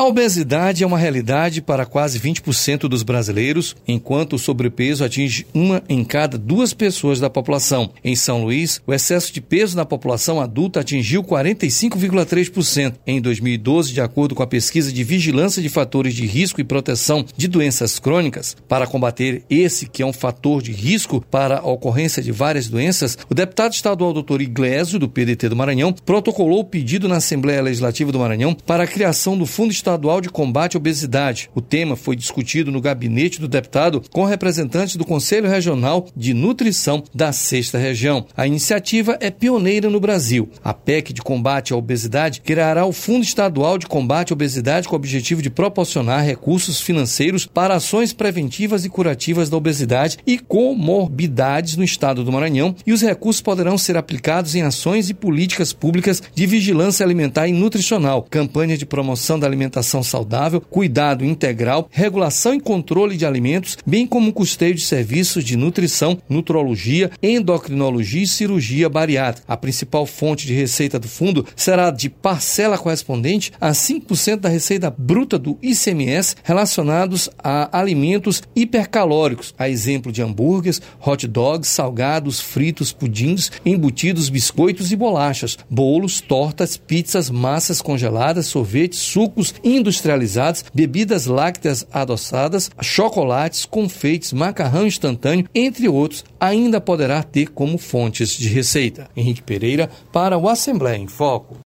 A obesidade é uma realidade para quase 20% dos brasileiros, enquanto o sobrepeso atinge 1 em cada 2 pessoas da população. Em São Luís, o excesso de peso na população adulta atingiu 45,3% em 2012, de acordo com a pesquisa de vigilância de fatores de risco e proteção de doenças crônicas. Para combater esse, que é um fator de risco para a ocorrência de várias doenças, o deputado estadual Dr. Iglesio, do PDT do Maranhão, protocolou o pedido na Assembleia Legislativa do Maranhão para a criação do Fundo Estadual de Combate à Obesidade. O tema foi discutido no gabinete do deputado com representantes do Conselho Regional de Nutrição da 6ª Região. A iniciativa é pioneira no Brasil. A PEC de combate à obesidade criará o Fundo Estadual de Combate à Obesidade com o objetivo de proporcionar recursos financeiros para ações preventivas e curativas da obesidade e comorbidades no estado do Maranhão, e os recursos poderão ser aplicados em ações e políticas públicas de vigilância alimentar e nutricional, campanha de promoção da alimentação saudável, cuidado integral, regulação e controle de alimentos, bem como custeio de serviços de nutrição, nutrologia, endocrinologia e cirurgia bariátrica. A principal fonte de receita do fundo será de parcela correspondente a 5% da receita bruta do ICMS relacionados a alimentos hipercalóricos, a exemplo de hambúrgueres, hot dogs, salgados, fritos, pudins, embutidos, biscoitos e bolachas, bolos, tortas, pizzas, massas congeladas, sorvetes, sucos industrializados, bebidas lácteas adoçadas, chocolates, confeites, macarrão instantâneo, entre outros, ainda poderá ter como fontes de receita. Henrique Pereira para o Assembleia em Foco.